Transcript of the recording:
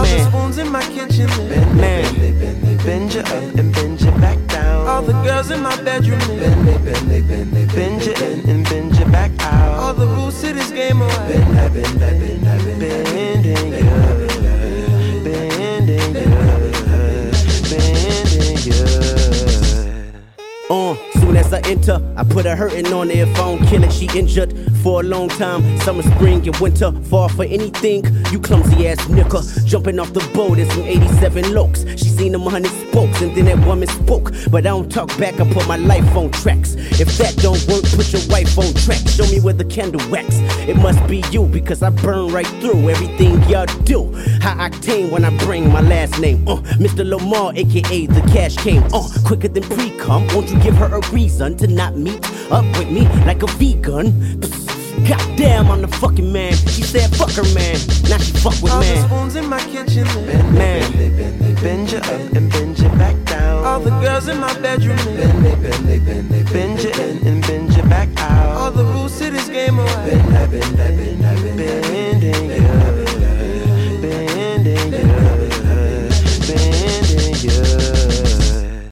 the spoons in my kitchen, bend you up and bend you back down. All the girls in my bedroom, bend you in and bend you back out. All the rules to this game are bending you, bending you, bending you. Soon as I enter, I put a hurtin' on her. If I don't kill it, she injured for a long time. Summer, spring, and winter, fall for anything. You clumsy ass nigga, jumping off the boat in some 87 lokes. She seen them 100 spokes, and then that woman spoke. But I don't talk back, I put my life on tracks. If that don't work, put your wife on track. Show me where the candle wax. It must be you, because I burn right through everything y'all do. High octane when I bring my last name. Mr. Lamar, aka the cash came. Quicker than pre-cum. Won't you give her a reason to not meet up with me like a vegan? Goddamn, I'm the fucking man. She said fuck her, man. Now she fuck with all man. All the spoons in my kitchen, bend you up and bend you back down. All the girls in my bedroom, bend you in and bend you back out. All the rules to this game are bend